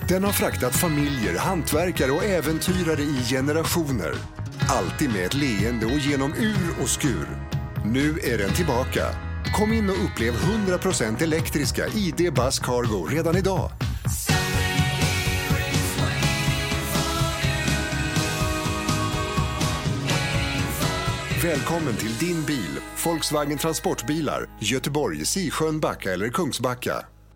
Den har fraktat familjer, hantverkare och äventyrare i generationer. Alltid med ett leende och genom ur och skur. Nu är den tillbaka. Kom in och upplev 100% elektriska ID Buzz Cargo redan idag. Välkommen till din bil, Volkswagen Transportbilar, Göteborg, Sisjön, Backa eller Kungsbacka.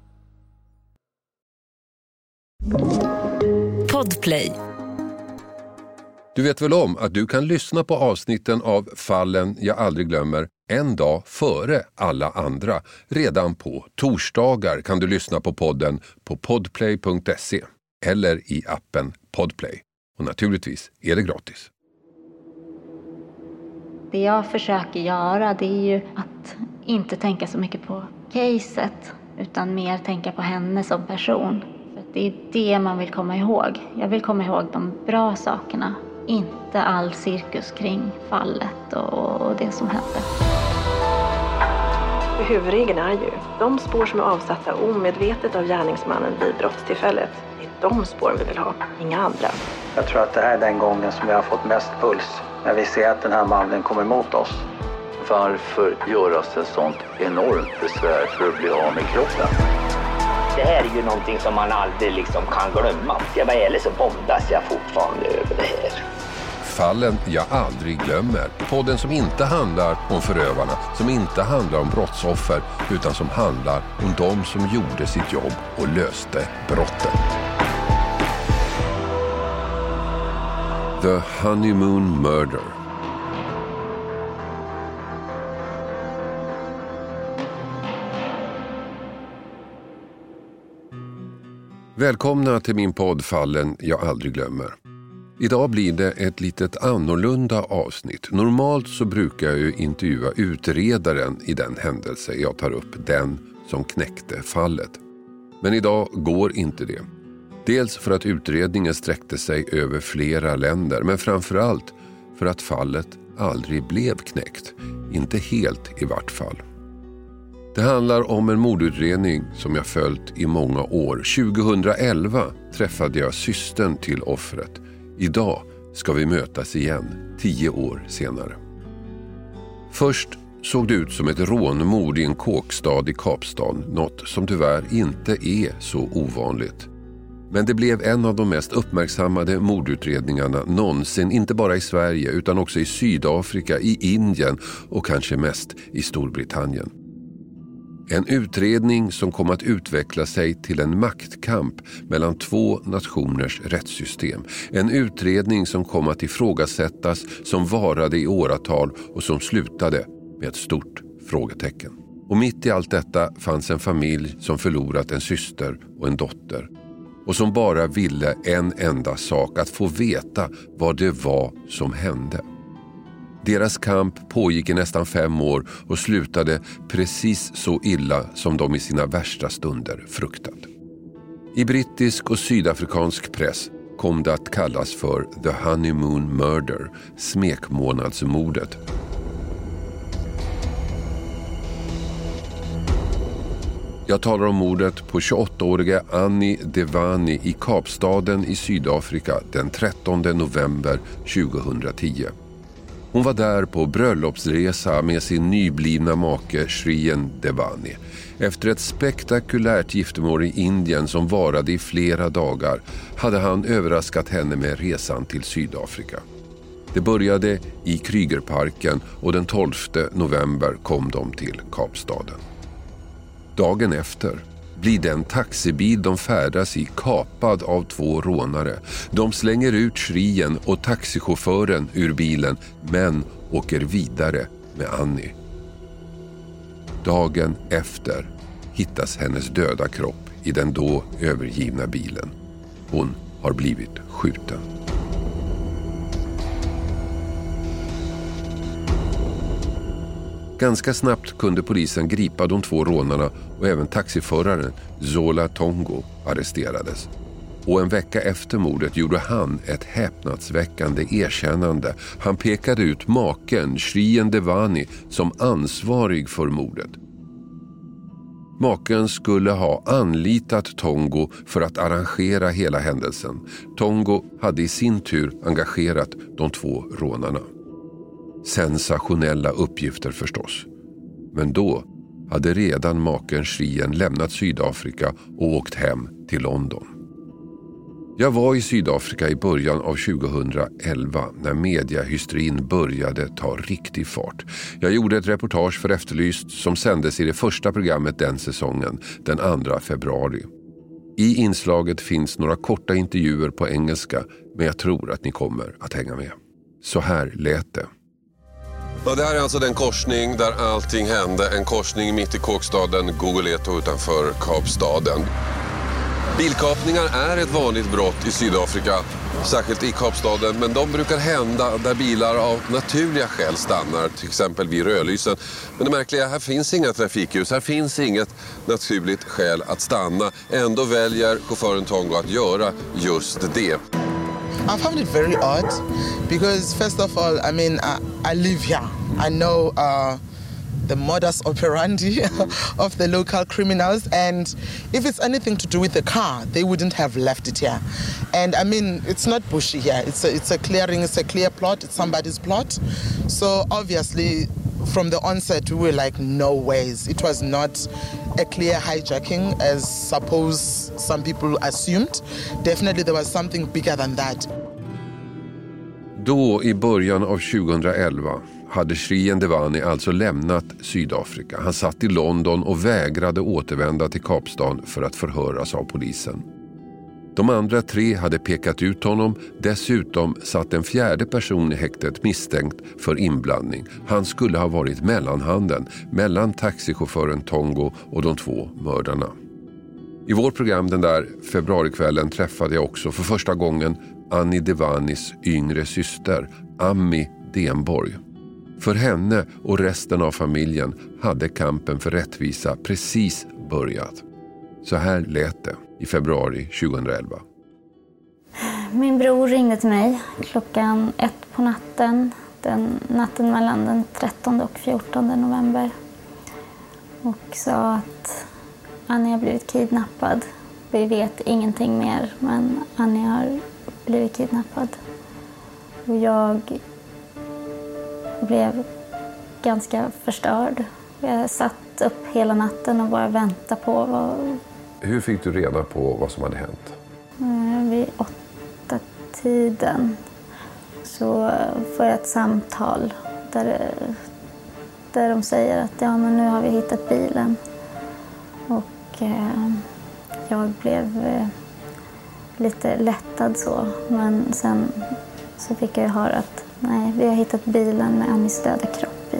Podplay. Du vet väl om att du kan lyssna på avsnitten av Fallen jag aldrig glömmer en dag före alla andra. Redan på torsdagar kan du lyssna på podden på podplay.se eller i appen Podplay. Och naturligtvis är det gratis. Det jag försöker göra, det är ju att inte tänka så mycket på caset utan mer tänka på henne som person. För det är det man vill komma ihåg. Jag vill komma ihåg de bra sakerna, inte all cirkus kring fallet och det som hände. Huvudregeln är ju de spår som är avsatta omedvetet av gärningsmannen vid brottstillfället. Det är de spåren vi vill ha, inga andra. Jag tror att det här är den gången som jag har fått mest puls. När vi ser att den här mannen kommer emot oss. Varför göras ett sånt enormt besvär för att bli av med kroppen? Det här är ju någonting som man aldrig liksom kan glömma. Jag var ärlig så bondas jag fortfarande över det här. Fallen jag aldrig glömmer. Podden som inte handlar om förövarna, som inte handlar om brottsoffer, utan som handlar om de som gjorde sitt jobb och löste brotten. The Honeymoon Murder. Välkomna till min podd Fallen jag aldrig glömmer. Idag blir det ett litet annorlunda avsnitt. Normalt så brukar jag ju intervjua utredaren i den händelse jag tar upp, den som knäckte fallet. Men idag går inte det. Dels för att utredningen sträckte sig över flera länder, men framförallt för att fallet aldrig blev knäckt. Inte helt i vart fall. Det handlar om en mordutredning som jag följt i många år. 2011 träffade jag systern till offret. Idag ska vi mötas igen, 10 år senare. Först såg det ut som ett rånmord i en kåkstad i Kapstaden, något som tyvärr inte är så ovanligt. Men det blev en av de mest uppmärksammade mordutredningarna någonsin, inte bara i Sverige utan också i Sydafrika, i Indien och kanske mest i Storbritannien. En utredning som kom att utveckla sig till en maktkamp mellan två nationers rättssystem. En utredning som kom att ifrågasättas, som varade i åratal och som slutade med ett stort frågetecken. Och mitt i allt detta fanns en familj som förlorat en syster och en dotter. Och som bara ville en enda sak, att få veta vad det var som hände. Deras kamp pågick i nästan 5 år och slutade precis så illa som de i sina värsta stunder fruktat. I brittisk och sydafrikansk press kom det att kallas för The Honeymoon Murder, smekmånadsmordet. Jag talar om mordet på 28-åriga Annie Devani i Kapstaden i Sydafrika den 13 november 2010. Hon var där på bröllopsresa med sin nyblivna make Shrien Devani. Efter ett spektakulärt giftermål i Indien som varade i flera dagar hade han överraskat henne med resan till Sydafrika. Det började i Krugerparken och den 12 november kom de till Kapstaden. Dagen efter blir den taxibil de färdas i kapad av 2 rånare. De slänger ut Shrien och taxichauffören ur bilen men åker vidare med Annie. Dagen efter hittas hennes döda kropp i den då övergivna bilen. Hon har blivit skjuten. Ganska snabbt kunde polisen gripa de 2 rånarna och även taxiföraren Zola Tongo arresterades. Och en vecka efter mordet gjorde han ett häpnadsväckande erkännande. Han pekade ut maken Shrien Devani som ansvarig för mordet. Maken skulle ha anlitat Tongo för att arrangera hela händelsen. Tongo hade i sin tur engagerat de 2 rånarna. Sensationella uppgifter förstås. Men då hade redan maken Shrien lämnat Sydafrika och åkt hem till London. Jag var i Sydafrika i början av 2011 när mediahysterin började ta riktig fart. Jag gjorde ett reportage för Efterlyst som sändes i det första programmet den säsongen, den 2 februari. I inslaget finns några korta intervjuer på engelska, men jag tror att ni kommer att hänga med. Så här lät det. Ja, det här är alltså den korsning där allting hände. En korsning mitt i Kåkstaden, Gogoleto utanför Kapstaden. Bilkapningar är ett vanligt brott i Sydafrika, särskilt i Kapstaden, men de brukar hända där bilar av naturliga skäl stannar, till exempel vid rödlysen. Men det märkliga, här finns inga trafikljus, här finns inget naturligt skäl att stanna. Ändå väljer chauffören Tongo att göra just det. I found it very odd because first of all, I mean, I live here. I know the modus operandi of the local criminals, and if it's anything to do with the car, they wouldn't have left it here. And I mean, it's not bushy here. It's a clearing. It's a clear plot. It's somebody's plot. So obviously, from the onset, we were like, no ways. It was not a clear hijacking, as suppose some people assumed. Definitely, there was something bigger than that. Då i början av 2011 hade Shrien Devani alltså lämnat Sydafrika. Han satt i London och vägrade återvända till Kapstaden för att förhöras av polisen. De andra 3 hade pekat ut honom. Dessutom satt en 4:e person i häktet misstänkt för inblandning. Han skulle ha varit mellanhanden mellan taxichauffören Tongo och de 2 mördarna. I vårt program den där februarikvällen träffade jag också för första gången Annie Devanis yngre syster, Ami Denborg. För henne och resten av familjen hade kampen för rättvisa precis börjat. Så här lät det i februari 2011. Min bror ringde till mig klockan 1 på natten. Den natten mellan den 13 och 14 november. Och sa att Annie har blivit kidnappad. Vi vet ingenting mer, men Annie har blivit kidnappad. Och jag blev ganska förstörd. Jag satt upp hela natten och bara väntade på vad... Hur fick du reda på vad som hade hänt? Vid 8-tiden så får jag ett samtal där de säger att ja, men nu har vi hittat bilen. Och jag blev lite lättad så. Men sen så fick jag höra att nej, vi har hittat bilen med Annies döda kropp i.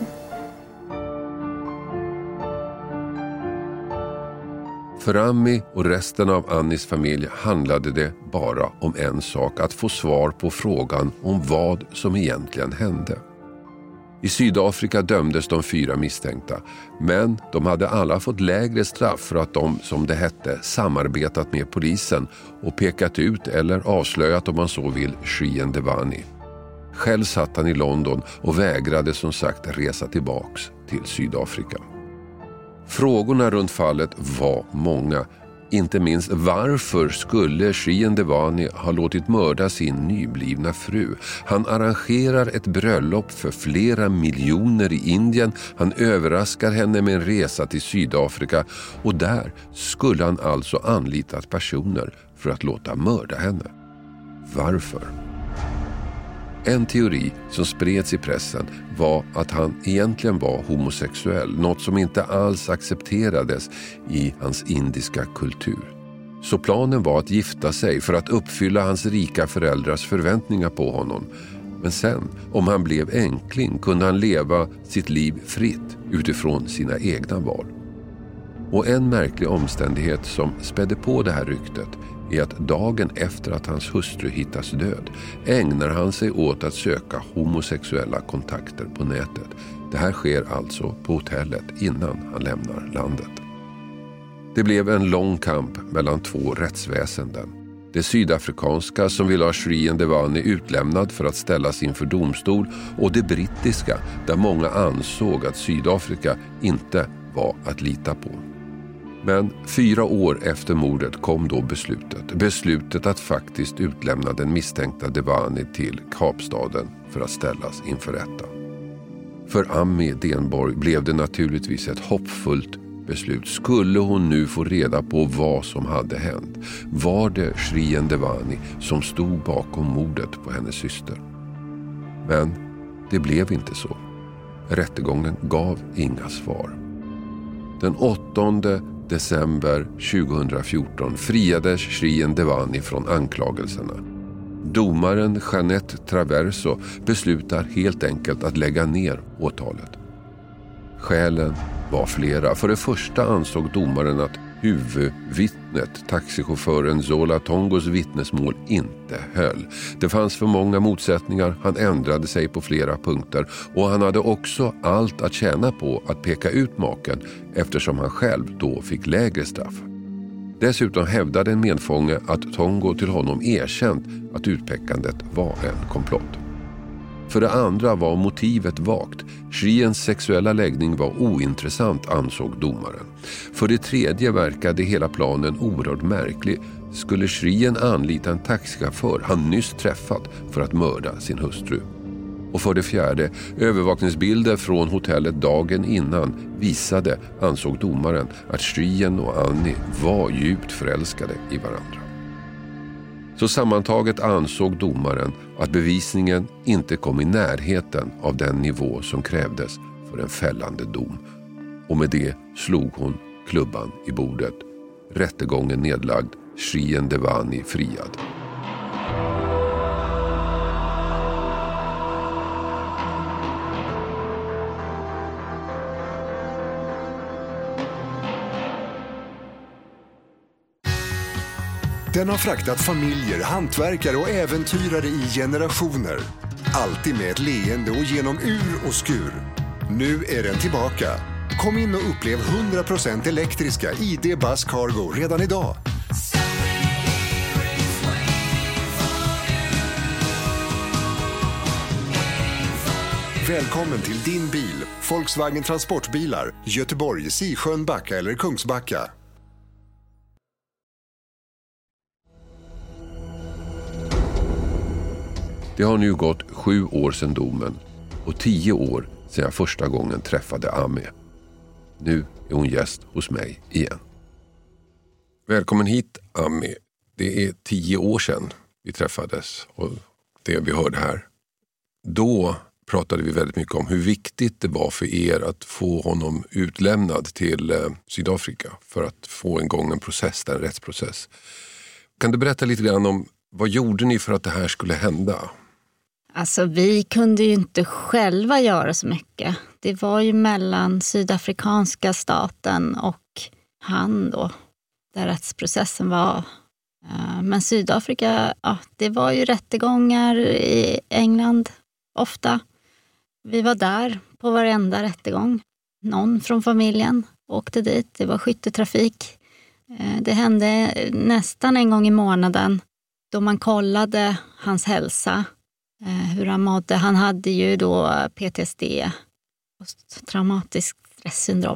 För Ami och resten av Annies familj handlade det bara om en sak, att få svar på frågan om vad som egentligen hände. I Sydafrika dömdes de 4 misstänkta, men de hade alla fått lägre straff för att de, som det hette, samarbetat med polisen och pekat ut eller avslöjat, om man så vill, Shrien Devani. Själv satt han i London och vägrade som sagt resa tillbaks till Sydafrika. Frågorna runt fallet var många. Inte minst varför skulle Shrien Devani ha låtit mörda sin nyblivna fru? Han arrangerar ett bröllop för flera miljoner i Indien. Han överraskar henne med en resa till Sydafrika. Och där skulle han alltså anlitat personer för att låta mörda henne. Varför? En teori som spreds i pressen var att han egentligen var homosexuell, något som inte alls accepterades i hans indiska kultur. Så planen var att gifta sig för att uppfylla hans rika föräldrars förväntningar på honom. Men sen, om han blev enkling, kunde han leva sitt liv fritt utifrån sina egna val. Och en märklig omständighet som spädde på det här ryktet är att dagen efter att hans hustru hittas död ägnar han sig åt att söka homosexuella kontakter på nätet. Det här sker alltså på hotellet innan han lämnar landet. Det blev en lång kamp mellan 2 rättsväsenden. Det sydafrikanska som ville ha Shrien Devani utlämnad för att ställas inför domstol, och det brittiska där många ansåg att Sydafrika inte var att lita på. Men 4 år efter mordet kom då beslutet att faktiskt utlämna den misstänkta Devani till Kapstaden för att ställas inför rätta. För Ami Denborg blev det naturligtvis ett hoppfullt beslut. Skulle hon nu få reda på vad som hade hänt? Var det Shrien Devani som stod bakom mordet på hennes syster? Men det blev inte så. Rättegången gav inga svar. Den 8 december 2014 friades Shrien Devani från anklagelserna. Domaren Jeanette Traverso beslutar helt enkelt att lägga ner åtalet. Skälen var flera. För det första ansåg domaren att huvudvittnet, taxichauffören Zola Tongos vittnesmål, inte höll. Det fanns för många motsättningar, han ändrade sig på flera punkter och han hade också allt att tjäna på att peka ut maken eftersom han själv då fick lägre straff. Dessutom hävdade en medfånge att Tongo till honom erkänt att utpekandet var en komplott. För det andra var motivet vagt. Shriens sexuella läggning var ointressant, ansåg domaren. För det tredje verkade hela planen oerhört märklig. Skulle Shrien anlita en taxichaufför han nyss träffat för att mörda sin hustru? Och för det fjärde, övervakningsbilder från hotellet dagen innan visade, ansåg domaren, att Shrien och Annie var djupt förälskade i varandra. Så sammantaget ansåg domaren att bevisningen inte kom i närheten av den nivå som krävdes för en fällande dom. Och med det slog hon klubban i bordet. Rättegången nedlagd, Shrien Devani friad. Den har fraktat familjer, hantverkare och äventyrare i generationer. Alltid med ett leende och genom ur och skur. Nu är den tillbaka. Kom in och upplev 100% elektriska ID Buzz Cargo redan idag. Välkommen till din bil, Volkswagen Transportbilar, Göteborg, Sisjön, Backa eller Kungsbacka. Det har nu gått 7 år sedan domen och 10 år sedan jag första gången träffade Ami. Nu är hon gäst hos mig igen. Välkommen hit, Ami. Det är 10 år sedan vi träffades och det vi hörde här. Då pratade vi väldigt mycket om hur viktigt det var för er att få honom utlämnad till Sydafrika för att få igång en process, en rättsprocess. Kan du berätta lite grann om vad gjorde ni för att det här skulle hända? Alltså vi kunde ju inte själva göra så mycket. Det var ju mellan sydafrikanska staten och han då, där rättsprocessen var. Men Sydafrika, ja, det var ju rättegångar i England ofta. Vi var där på varenda rättegång. Någon från familjen åkte dit, det var skyttetrafik. Det hände nästan en gång i månaden då man kollade hans hälsa. Hur han mådde. Han hade ju då PTSD, posttraumatiskt stresssyndrom.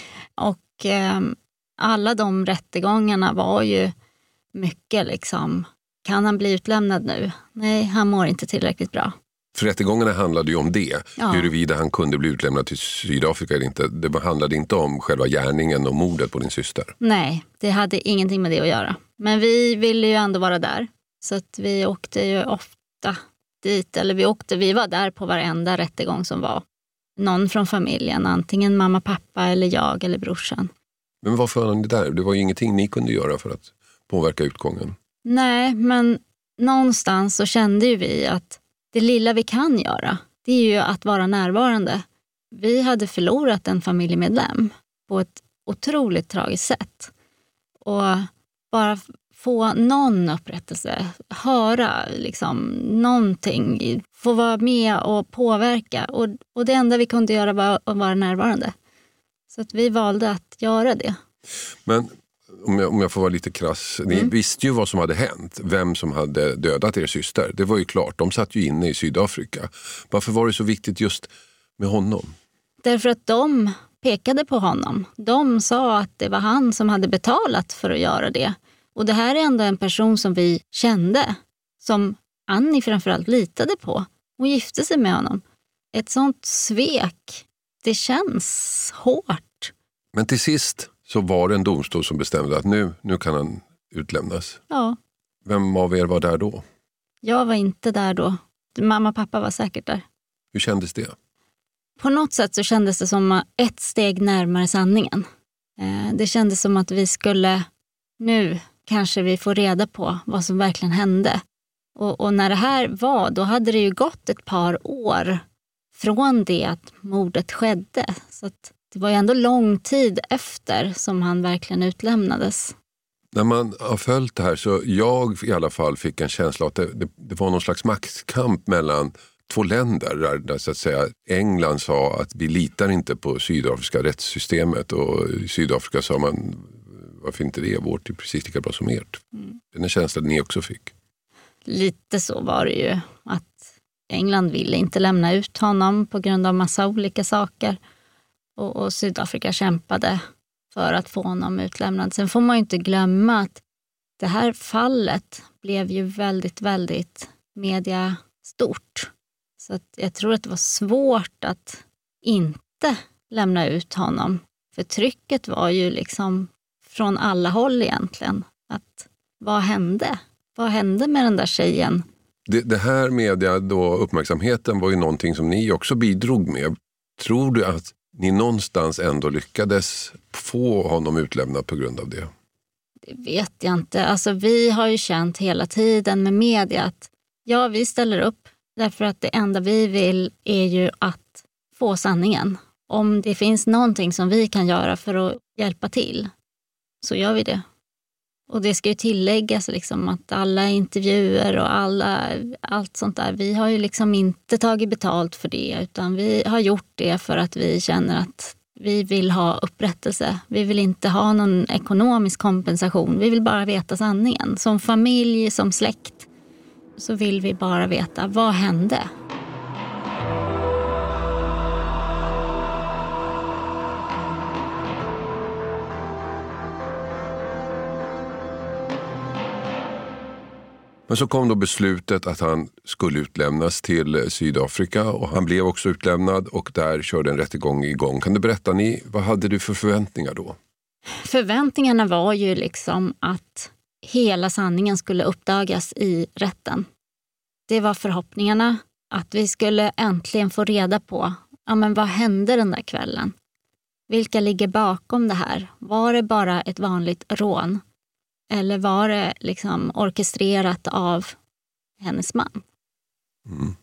Och alla de rättegångarna var ju mycket liksom, kan han bli utlämnad nu? Nej, han mår inte tillräckligt bra. För rättegångarna handlade ju om det. Ja. Huruvida han kunde bli utlämnad till Sydafrika eller inte. Det handlade inte om själva gärningen och mordet på din syster. Nej, det hade ingenting med det att göra. Men vi ville ju ändå vara där. Så att vi åkte ju ofta dit, eller vi var där på varenda rättegång som var. Någon från familjen, antingen mamma, pappa eller jag eller brorsan. Men varför var ni där? Det var ju ingenting ni kunde göra för att påverka utgången. Nej, men någonstans så kände ju vi att det lilla vi kan göra, det är ju att vara närvarande. Vi hade förlorat en familjemedlem på ett otroligt tragiskt sätt. Och bara få någon upprättelse, höra liksom någonting, få vara med och påverka. Och det enda vi kunde göra var att vara närvarande. Så att vi valde att göra det. Men om jag får vara lite krass, ni visste ju vad som hade hänt, vem som hade dödat er syster. Det var ju klart, de satt ju inne i Sydafrika. Varför var det så viktigt just med honom? Därför att de pekade på honom. De sa att det var han som hade betalat för att göra det. Och det här är ändå en person som vi kände, som Annie framförallt litade på. Hon gifte sig med honom. Ett sånt svek, det känns hårt. Men till sist så var det en domstol som bestämde att nu kan han utlämnas. Ja. Vem av er var där då? Jag var inte där då. Mamma och pappa var säkert där. Hur kändes det? På något sätt så kändes det som ett steg närmare sanningen. Det kändes som att vi skulle, nu kanske vi får reda på vad som verkligen hände. Och när det här var, då hade det ju gått ett par år från det att mordet skedde. Så att det var ju ändå lång tid efter som han verkligen utlämnades. När man har följt det här så jag i alla fall fick en känsla att det var någon slags maktkamp mellan två länder där så att säga England sa att vi litar inte på sydafriska rättssystemet och i Sydafrika sa man varför inte det, vårt är precis lika bra som ert. Den är känslan ni också fick. Lite så var det ju, att England ville inte lämna ut honom på grund av massa olika saker och Sydafrika kämpade för att få honom utlämnad. Sen får man ju inte glömma att det här fallet blev ju väldigt, väldigt mediastort. Så att jag tror att det var svårt att inte lämna ut honom. För trycket var ju liksom från alla håll egentligen. Att vad hände? Vad hände med den där tjejen? Det här media då, uppmärksamheten var ju någonting som ni också bidrog med. Tror du att ni någonstans ändå lyckades få honom utlämnad på grund av det? Det vet jag inte. Alltså vi har ju känt hela tiden med media att ja, vi ställer upp. Därför att det enda vi vill är ju att få sanningen. Om det finns någonting som vi kan göra för att hjälpa till så gör vi det. Och det ska ju tilläggas liksom att alla intervjuer och allt sånt där, vi har ju liksom inte tagit betalt för det utan vi har gjort det för att vi känner att vi vill ha upprättelse. Vi vill inte ha någon ekonomisk kompensation, vi vill bara veta sanningen. Som familj, som släkt så vill vi bara veta vad hände. Men så kom då beslutet att han skulle utlämnas till Sydafrika och han blev också utlämnad och där körde en rättegång igång. Kan du berätta, vad hade du för förväntningar då? Förväntningarna var ju liksom att hela sanningen skulle uppdagas i rätten. Det var förhoppningarna att vi skulle äntligen få reda på men vad hände den där kvällen? Vilka ligger bakom det här? Var det bara ett vanligt rån? Eller var det liksom orkestrerat av hennes man? Mm.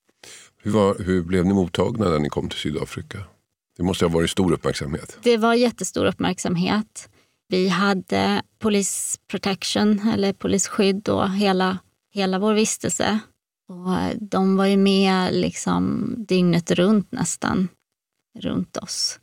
Hur blev ni mottagna när ni kom till Sydafrika? Det måste ha varit stor uppmärksamhet. Det var jättestor uppmärksamhet. Vi hade police protection eller polisskydd då hela vår vistelse. Och de var ju med liksom dygnet runt nästan runt oss.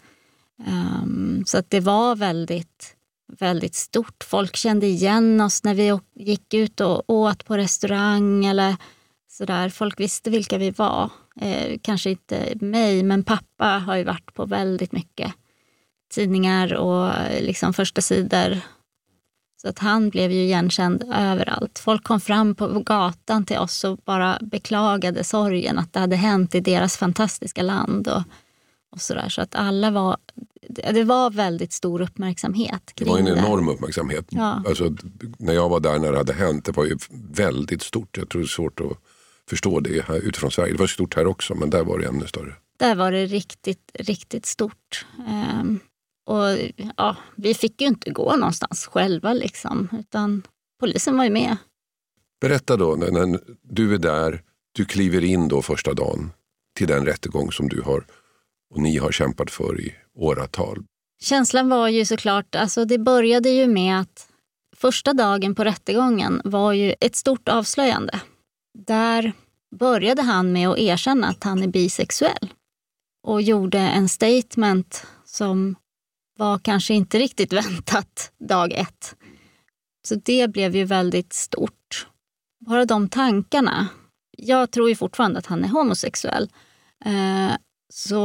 Så att det var väldigt, väldigt stort. Folk kände igen oss när vi gick ut och åt på restaurang eller sådär. Folk visste vilka vi var. Kanske inte mig, men pappa har ju varit på väldigt mycket tidningar och liksom första sidor. Så att han blev ju igenkänd överallt. Folk kom fram på gatan till oss och bara beklagade sorgen att det hade hänt i deras fantastiska land och sådär. Så att det var väldigt stor uppmärksamhet kring det. Det var en enorm uppmärksamhet. Ja. Alltså, när jag var där när det hade hänt, det var ju väldigt stort. Jag tror det är svårt att förstå det här utifrån Sverige. Det var stort här också, men där var det ännu större. Där var det riktigt, riktigt stort. Och ja, vi fick ju inte gå någonstans själva liksom, utan polisen var ju med. Berätta då, när du är där, du kliver in då första dagen till den rättegång som du har och ni har kämpat för i åratal. Känslan var ju såklart, alltså det började ju med att första dagen på rättegången var ju ett stort avslöjande. Där började han med att erkänna att han är bisexuell och gjorde en statement som var kanske inte riktigt väntat dag ett. Så det blev ju väldigt stort. Bara de tankarna. Jag tror ju fortfarande att han är homosexuell. Så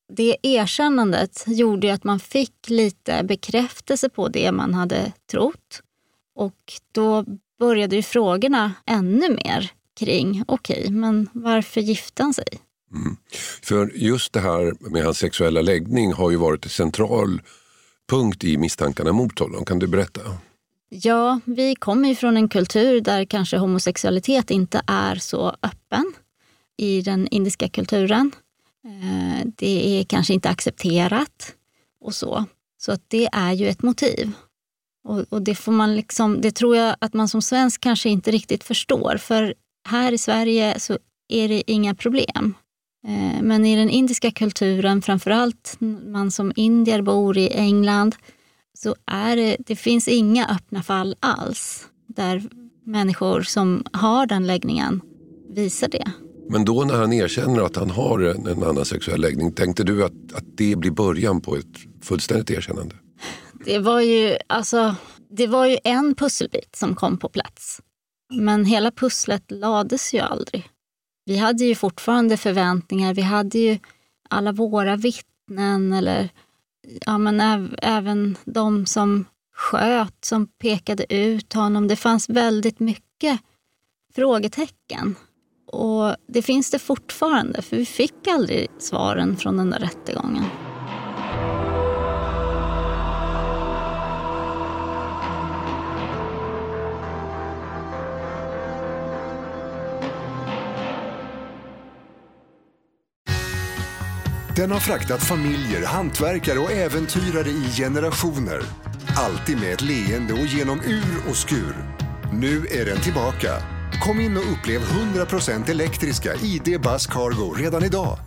det erkännandet gjorde ju att man fick lite bekräftelse på det man hade trott. Och då började ju frågorna ännu mer kring, okej, men varför gifte han sig? Mm. För just det här med hans sexuella läggning har ju varit en central punkt i misstankarna mot honom. Kan du berätta? Ja, vi kommer ju från en kultur där kanske homosexualitet inte är så öppen i den indiska kulturen. Det är kanske inte accepterat och så. Så att det är ju ett motiv. Och det får man liksom, det tror jag att man som svensk kanske inte riktigt förstår. För här i Sverige så är det inga problem. Men i den indiska kulturen, framförallt man som indier bor i England, så är det finns inga öppna fall alls där människor som har den läggningen visar det. Men då när han erkänner att han har en annan sexuell läggning, tänkte du att det blir början på ett fullständigt erkännande? Det var ju en pusselbit som kom på plats. Men hela pusslet lades ju aldrig. Vi hade ju fortfarande förväntningar. Vi hade ju alla våra vittnen eller även de som sköt, som pekade ut honom. Det fanns väldigt mycket frågetecken. Och det finns det fortfarande, för vi fick aldrig svaren från den där rättegången. Den har fraktat familjer, hantverkare och äventyrare i generationer. Alltid med ett leende och genom ur och skur. Nu är den tillbaka. Kom in och upplev 100% elektriska ID Buzz Cargo redan idag.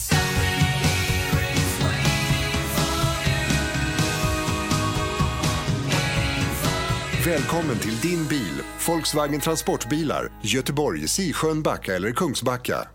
Välkommen till din bil, Volkswagen Transportbilar, Göteborg, Sisjön, Backa eller Kungsbacka.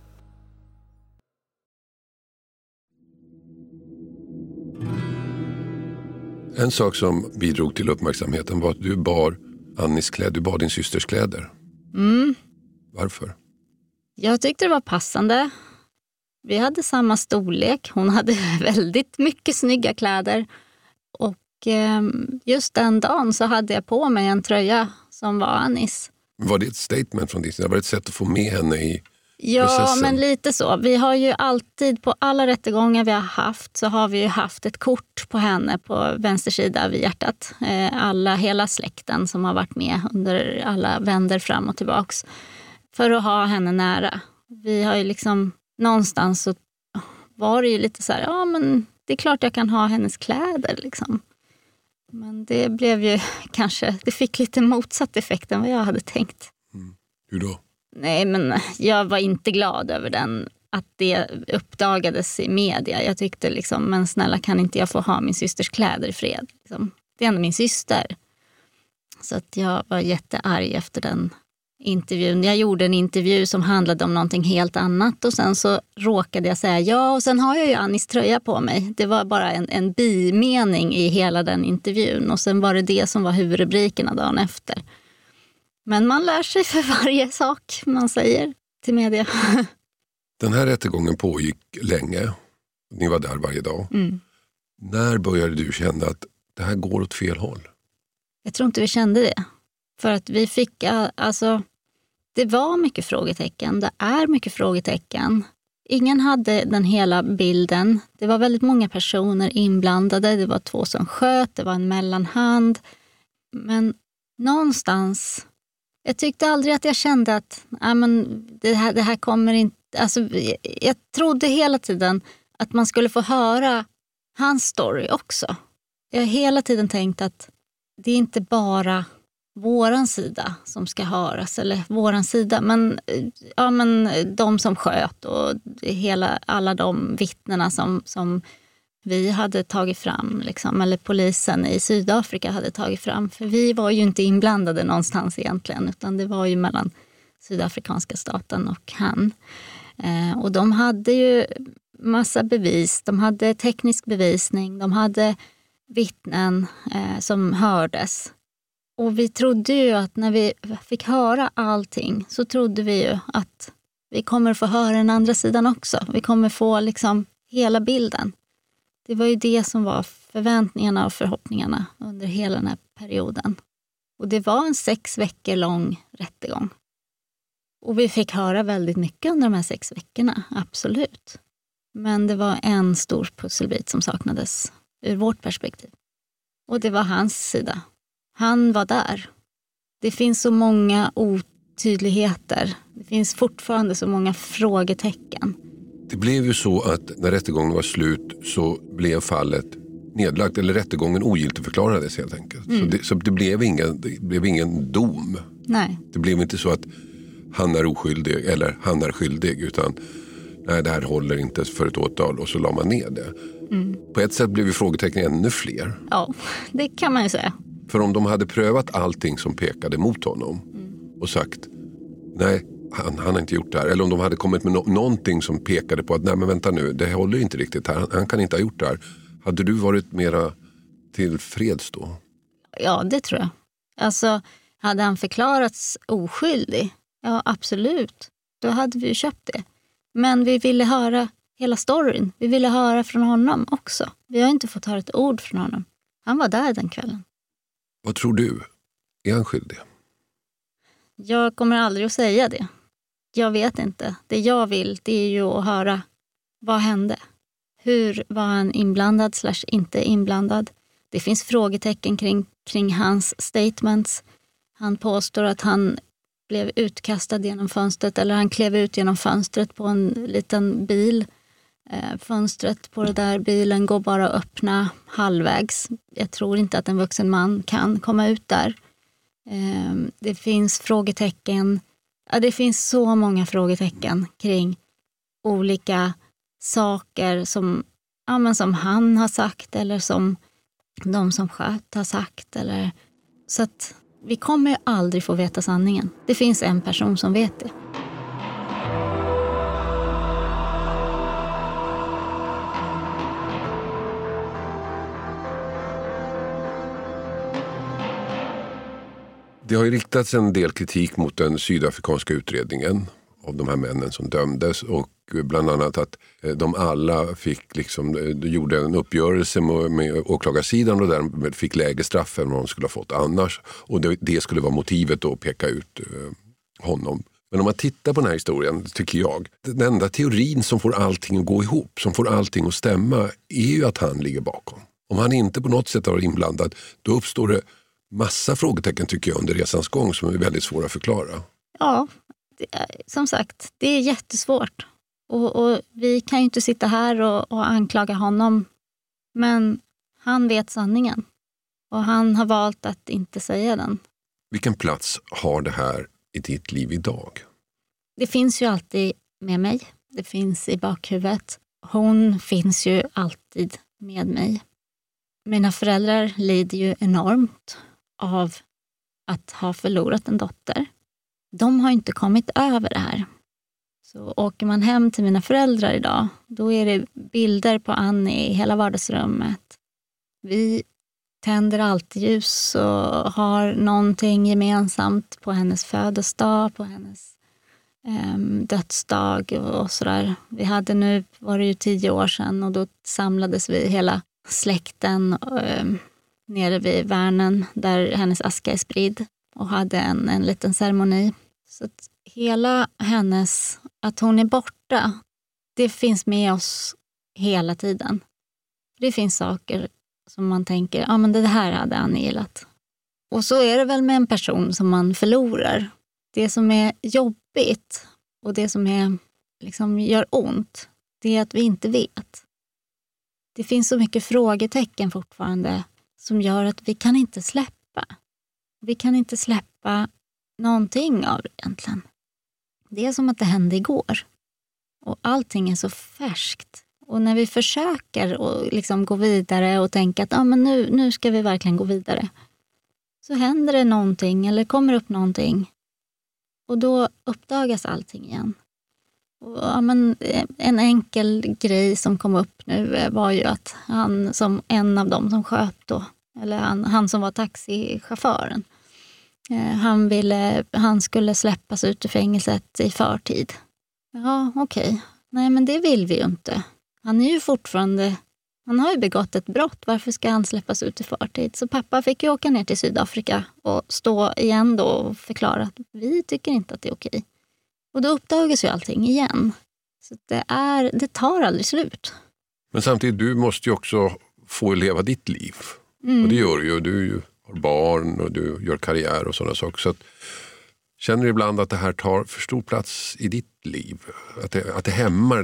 En sak som bidrog till uppmärksamheten var att du bar Annis kläder, du bar din systers kläder. Mm. Varför? Jag tyckte det var passande. Vi hade samma storlek. Hon hade väldigt mycket snygga kläder. Och just den dagen så hade jag på mig en tröja som var Annis. Var det ett statement från din sida? Var det ett sätt att få med henne i Ja, processen? Men lite så. Vi har ju alltid, på alla rättegångar vi har haft, så har vi ju haft ett kort på henne på vänster sida vid hjärtat. Hela släkten som har varit med under alla vänder fram och tillbaks. För att ha henne nära. Vi har ju liksom, någonstans så var det ju lite så här, ja men det är klart jag kan ha hennes kläder liksom. Men det blev ju kanske, det fick lite motsatt effekt än vad jag hade tänkt. Mm. Hur då? Nej, men jag var inte glad över att det uppdagades i media. Jag tyckte liksom, men snälla kan inte jag få ha min systers kläder i fred? Liksom. Det är ändå min syster. Så att jag var jättearg efter den intervjun. Jag gjorde en intervju som handlade om någonting helt annat och sen så råkade jag säga ja, och sen har jag ju Annis tröja på mig. Det var bara en bimening i hela den intervjun och sen var det som var huvudrubrikerna dagen efter. Men man lär sig för varje sak man säger till media. Den här rättegången pågick länge. Ni var där varje dag. Mm. När började du känna att det här går åt fel håll? Jag tror inte vi kände det. För att vi fick, det var mycket frågetecken. Det är mycket frågetecken. Ingen hade den hela bilden. Det var väldigt många personer inblandade. Det var 2 som sköt, det var en mellanhand. Men någonstans, jag tyckte aldrig att jag kände att det här kommer inte. Alltså, jag trodde hela tiden att man skulle få höra hans story också. Jag har hela tiden tänkt att det är inte bara våran sida som ska höras, eller våran sida, men de som sköt och alla de vittnena som vi hade tagit fram liksom, eller polisen i Sydafrika hade tagit fram, för vi var ju inte inblandade någonstans egentligen, utan det var ju mellan sydafrikanska staten och han. Och de hade ju massa bevis, de hade teknisk bevisning, de hade vittnen som hördes. Och vi trodde ju att när vi fick höra allting så trodde vi ju att vi kommer få höra den andra sidan också. Vi kommer få liksom hela bilden. Det var ju det som var förväntningarna och förhoppningarna under hela den här perioden. Och det var en 6 veckor lång rättegång. Och vi fick höra väldigt mycket under de här 6 veckorna, absolut. Men det var en stor pusselbit som saknades ur vårt perspektiv. Och det var hans sida. Han var där. Det finns så många otydligheter. Det finns fortfarande så många frågetecken. Det blev ju så att när rättegången var slut så blev fallet nedlagt. Eller rättegången ogiltigförklarades helt enkelt. Så det blev ingen dom. Nej. Det blev inte så att han är oskyldig eller han är skyldig. Utan nej, det här håller inte för ett åtal och så la man ner det. På ett sätt blev ju frågetecken ännu fler. Ja, det kan man ju säga. För om de hade prövat allting som pekade mot honom och sagt nej, han har inte gjort det här. Eller om de hade kommit med någonting som pekade på att nej men vänta nu, det håller inte riktigt här. Han kan inte ha gjort det här. Hade du varit mera tillfreds då? Ja, det tror jag. Alltså, hade han förklarats oskyldig? Ja, absolut. Då hade vi ju köpt det. Men vi ville höra hela storyn. Vi ville höra från honom också. Vi har inte fått höra ett ord från honom. Han var där den kvällen. Vad tror du? Är han skyldig? Jag kommer aldrig att säga det. Jag vet inte. Det jag vill, det är ju att höra vad hände. Hur var han inblandad / inte inblandad? Det finns frågetecken kring hans statements. Han påstår att han blev utkastad genom fönstret eller han klev ut genom fönstret på en liten bil. Fönstret på den där bilen går bara att öppna halvvägs. Jag tror inte att en vuxen man kan komma ut där. Det finns frågetecken. Ja, det finns så många frågetecken kring olika saker som han har sagt eller som de som sköt har sagt. Så att vi kommer ju aldrig få veta sanningen. Det finns en person som vet det. Det har ju riktats en del kritik mot den sydafrikanska utredningen av de här männen som dömdes och bland annat att de alla fick gjorde en uppgörelse med åklagarsidan och därmed fick lägre straff än vad de skulle ha fått annars. Och det skulle vara motivet att peka ut honom. Men om man tittar på den här historien tycker jag, den enda teorin som får allting att gå ihop, som får allting att stämma är ju att han ligger bakom. Om han inte på något sätt har inblandad, då uppstår det massa frågetecken tycker jag under resans gång som är väldigt svåra att förklara. Ja, som sagt, det är jättesvårt. Och vi kan ju inte sitta här och anklaga honom. Men han vet sanningen. Och han har valt att inte säga den. Vilken plats har det här i ditt liv idag? Det finns ju alltid med mig. Det finns i bakhuvudet. Hon finns ju alltid med mig. Mina föräldrar lider ju enormt av att ha förlorat en dotter. De har inte kommit över det här. Så åker man hem till mina föräldrar idag, då är det bilder på Annie i hela vardagsrummet. Vi tänder alltid ljus och har någonting gemensamt på hennes födelsedag, på hennes dödsdag och sådär. Vi hade nu, var det ju 10 år sedan och då samlades vi hela släkten nere vid Värnen där hennes aska är spridd och hade en liten ceremoni. Så att hela hennes, att hon är borta, det finns med oss hela tiden. Det finns saker som man tänker, men det här hade Annie gillat. Och så är det väl med en person som man förlorar. Det som är jobbigt och det som är, gör ont, det är att vi inte vet. Det finns så mycket frågetecken fortfarande som gör att vi kan inte släppa. Vi kan inte släppa någonting av det egentligen. Det är som att det hände igår. Och allting är så färskt. Och när vi försöker att gå vidare och tänka att men nu ska vi verkligen gå vidare. Så händer det någonting eller kommer upp någonting. Och då uppdagas allting igen. Och, en enkel grej som kom upp nu var ju att han som en av dem som sköt då, eller han som var taxichauffören, han skulle släppas ut ur fängelset i förtid. Ja, okej. Nej, men det vill vi ju inte. Han är ju fortfarande, han har ju begått ett brott. Varför ska han släppas ut i förtid? Så pappa fick ju åka ner till Sydafrika och stå igen då och förklara att vi tycker inte att det är okej. Och då uppdagas ju allting igen. Så det tar aldrig slut. Men samtidigt, du måste ju också få leva ditt liv. Och det gör du ju. Du har barn och du gör karriär och sådana saker. Så att, känner du ibland att det här tar för stor plats i ditt liv? Att det hämmar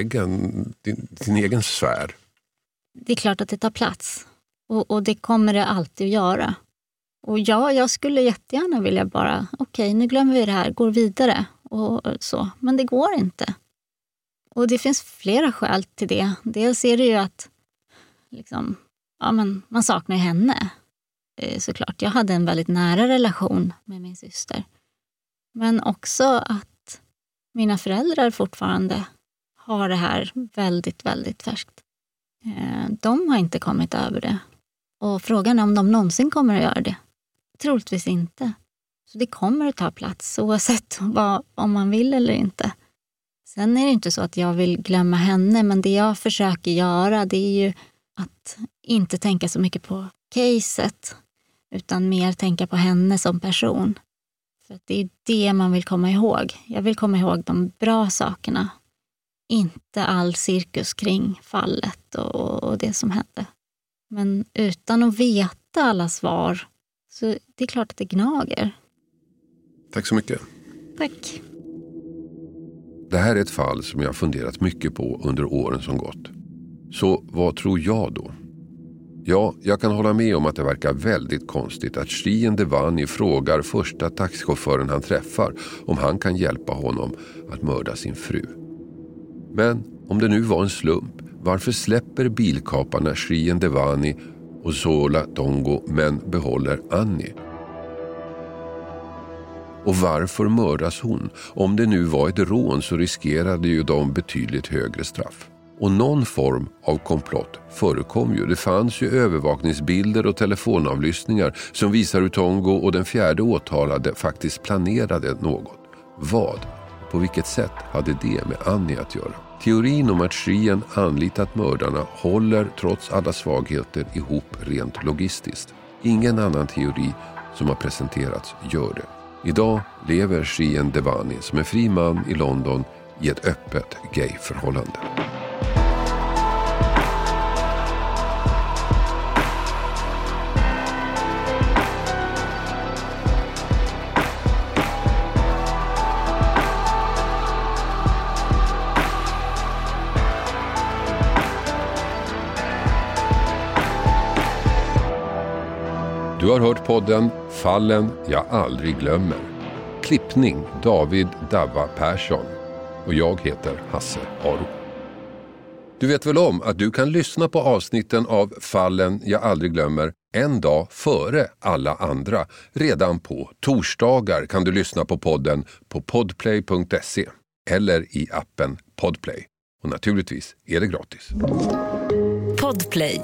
din egen sfär? Det är klart att det tar plats. Och det kommer det alltid att göra. Och ja, jag skulle jättegärna vilja bara, okej, nu glömmer vi det här, går vidare och så. Men det går inte. Och det finns flera skäl till det. Dels är det ju att liksom, ja, men man saknar ju henne. Såklart, jag hade en väldigt nära relation med min syster. Men också att mina föräldrar fortfarande har det här väldigt, väldigt färskt. De har inte kommit över det. Och frågan är om de någonsin kommer att göra det. Troligtvis inte. Så det kommer att ta plats oavsett om man vill eller inte. Sen är det inte så att jag vill glömma henne, men det jag försöker göra det är ju att inte tänka så mycket på caset utan mer tänka på henne som person. För att det är det man vill komma ihåg. Jag vill komma ihåg de bra sakerna. Inte all cirkus kring fallet och det som hände. Men utan att veta alla svar så det är klart att det gnager. Tack så mycket. Tack. Det här är ett fall som jag har funderat mycket på under åren som gått. Så vad tror jag då? Ja, jag kan hålla med om att det verkar väldigt konstigt att Shrien Devani frågar första taxichauffören han träffar om han kan hjälpa honom att mörda sin fru. Men om det nu var en slump, varför släpper bilkaparna Shrien Devani och Zola Tongo men behåller Annie? Och varför mördas hon? Om det nu var ett rån så riskerade ju de betydligt högre straff. Och någon form av komplott förekom ju. Det fanns ju övervakningsbilder och telefonavlyssningar som visar hur Tongo och den fjärde åtalade faktiskt planerade något. Vad? På vilket sätt hade det med Annie att göra? Teorin om att Shrien anlitat mördarna håller trots alla svagheter ihop rent logistiskt. Ingen annan teori som har presenterats gör det. Idag lever Shrien Devani som en fri man i London i ett öppet gayförhållande. Du har hört podden Fallen jag aldrig glömmer. Klippning David Davva Persson. Och jag heter Hasse Aro. Du vet väl om att du kan lyssna på avsnitten av Fallen jag aldrig glömmer en dag före alla andra. Redan på torsdagar kan du lyssna på podden på podplay.se eller i appen Podplay. Och naturligtvis är det gratis. Podplay.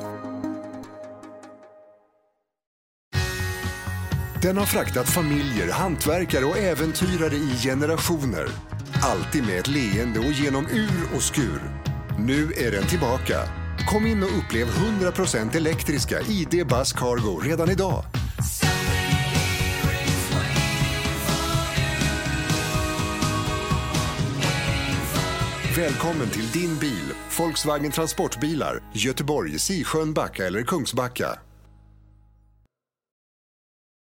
Den har fraktat familjer, hantverkare och äventyrare i generationer. Alltid med ett leende och genom ur och skur. Nu är den tillbaka. Kom in och upplev 100% elektriska ID Buzz Cargo redan idag. Välkommen till din bil. Volkswagen Transportbilar. Göteborg, Sisjön, Backa eller Kungsbacka.